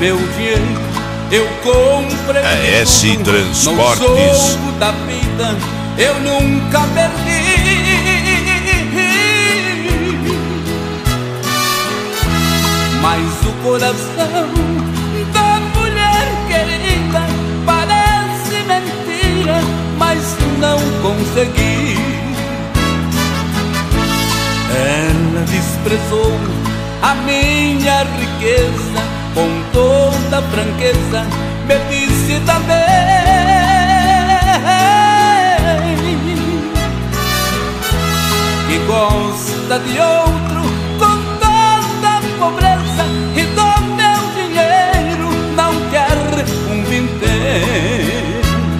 meu dinheiro eu comprei. A S Transportes. No jogo da vida eu nunca perdi. Mas o coração da mulher querida parece mentira, mas não consegui. Ela desprezou a minha riqueza, com toda franqueza me disse também que gosta de outro com toda pobreza, e do meu dinheiro não quer um vintém.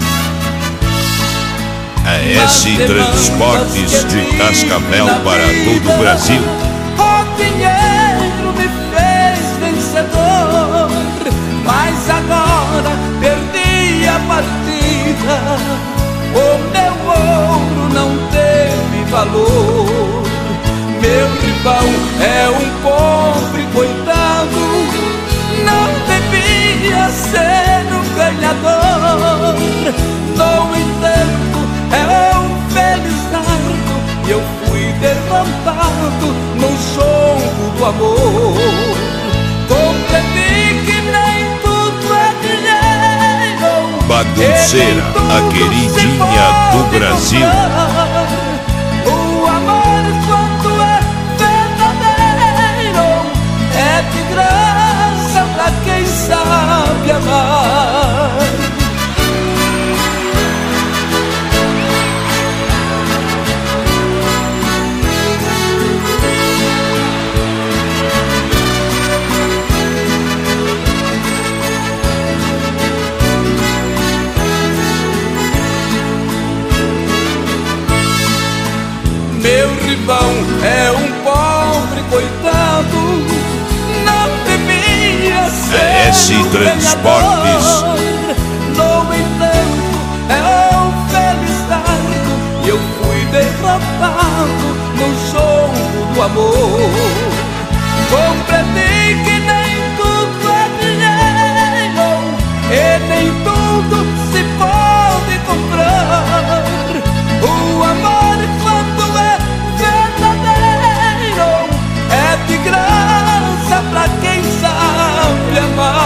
A S Transportes de Cascavel para todo o Brasil. O dinheiro me fez vencedor, mas agora perdi a partida. O meu ouro não teve valor. Meu rival é um pobre coitado, não devia ser um ganhador. No entanto, é um felizardo, e eu fui derrotado no jogo do amor. Compreendi que nem tudo é dinheiro, Bagunceira, a queridinha do Brasil. O amor, quando é verdadeiro, é de graça pra quem sabe amar. Meu rival é um pobre coitado, não devia ser S um Transportes. ganhador. No entanto, é um felizardo, e eu fui derrotado no jogo do amor. Compreendi que nem tudo é dinheiro, e nem tudo se pode comprar. O amor, quando é verdadeiro, é de graça pra quem sabe amar.